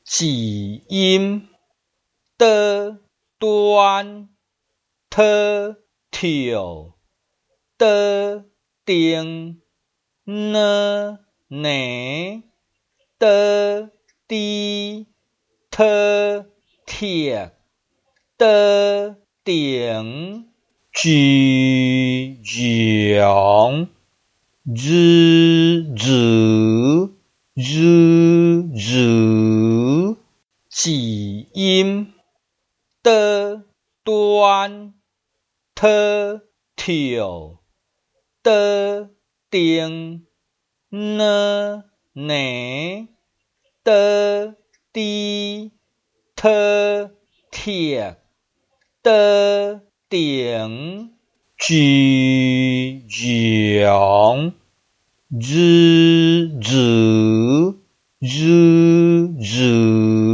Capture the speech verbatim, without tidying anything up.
字音的端特跳的丁呢呢的滴特铁的顶举阳日日日日字音的端特跳的丁呢呢的滴特铁的顶举阳日日日日